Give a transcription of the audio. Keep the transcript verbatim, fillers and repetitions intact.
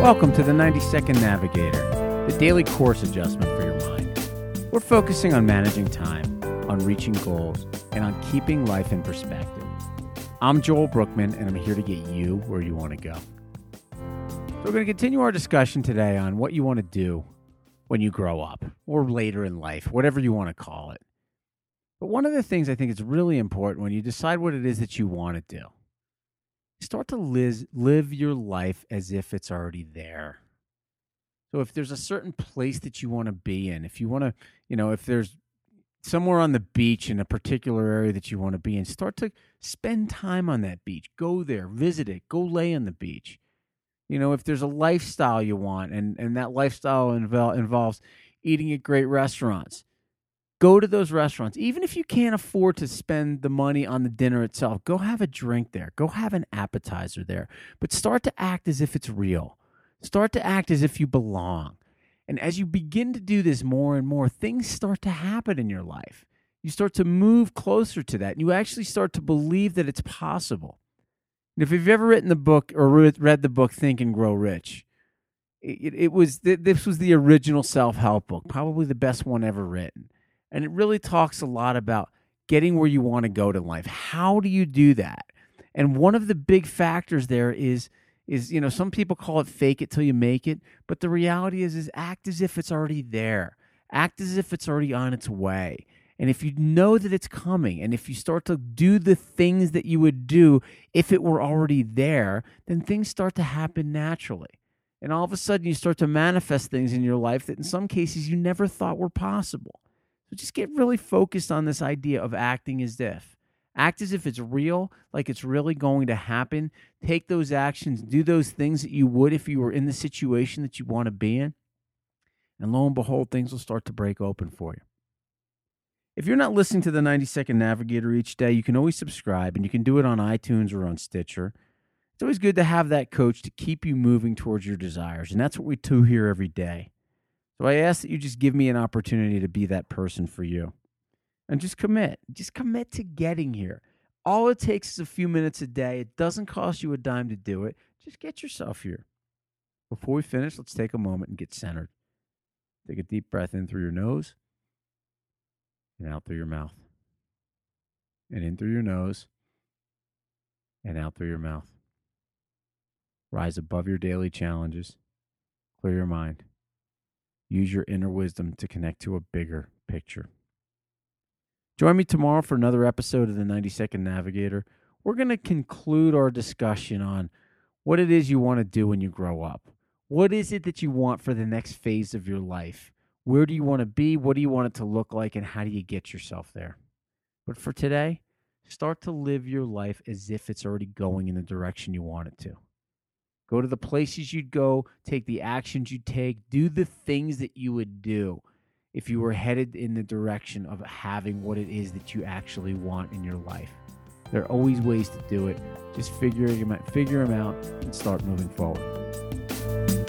Welcome to the ninety second Navigator, the daily course adjustment for your mind. We're focusing on managing time, on reaching goals, and on keeping life in perspective. I'm Joel Brookman, and I'm here to get you where you want to go. So we're going to continue our discussion today on what you want to do when you grow up, or later in life, whatever you want to call it. But one of the things I think is really important when you decide what it is that you want to do, start to live, live your life as if it's already there. So if there's a certain place that you want to be in, if you want to, you know, if there's somewhere on the beach in a particular area that you want to be in, start to spend time on that beach. Go there, visit it, go lay on the beach. You know, if there's a lifestyle you want and, and that lifestyle invo- involves eating at great restaurants, go to those restaurants. Even if you can't afford to spend the money on the dinner itself, go have a drink there. Go have an appetizer there. But start to act as if it's real. Start to act as if you belong. And as you begin to do this more and more, things start to happen in your life. You start to move closer to that. And you actually start to believe that it's possible. And if you've ever written the book or read the book Think and Grow Rich, it, it was this was the original self-help book, probably the best one ever written. And it really talks a lot about getting where you want to go to life. How do you do that? And one of the big factors there is, is you know, some people call it fake it till you make it. But the reality is, is act as if it's already there. Act as if it's already on its way. And if you know that it's coming, and if you start to do the things that you would do if it were already there, then things start to happen naturally. And all of a sudden, you start to manifest things in your life that in some cases you never thought were possible. So just get really focused on this idea of acting as if. Act as if it's real, like it's really going to happen. Take those actions, do those things that you would if you were in the situation that you want to be in. And lo and behold, things will start to break open for you. If you're not listening to the ninety second Navigator each day, you can always subscribe, and you can do it on iTunes or on Stitcher. It's always good to have that coach to keep you moving towards your desires, and that's what we do here every day. So I ask that you just give me an opportunity to be that person for you. And just commit. Just commit to getting here. All it takes is a few minutes a day. It doesn't cost you a dime to do it. Just get yourself here. Before we finish, let's take a moment and get centered. Take a deep breath in through your nose and out through your mouth. And in through your nose and out through your mouth. Rise above your daily challenges. Clear your mind. Use your inner wisdom to connect to a bigger picture. Join me tomorrow for another episode of the ninety second Navigator. We're going to conclude our discussion on what it is you want to do when you grow up. What is it that you want for the next phase of your life? Where do you want to be? What do you want it to look like? And how do you get yourself there? But for today, start to live your life as if it's already going in the direction you want it to. Go to the places you'd go, take the actions you'd take, do the things that you would do if you were headed in the direction of having what it is that you actually want in your life. There are always ways to do it. Just figure them out, figure them out and start moving forward.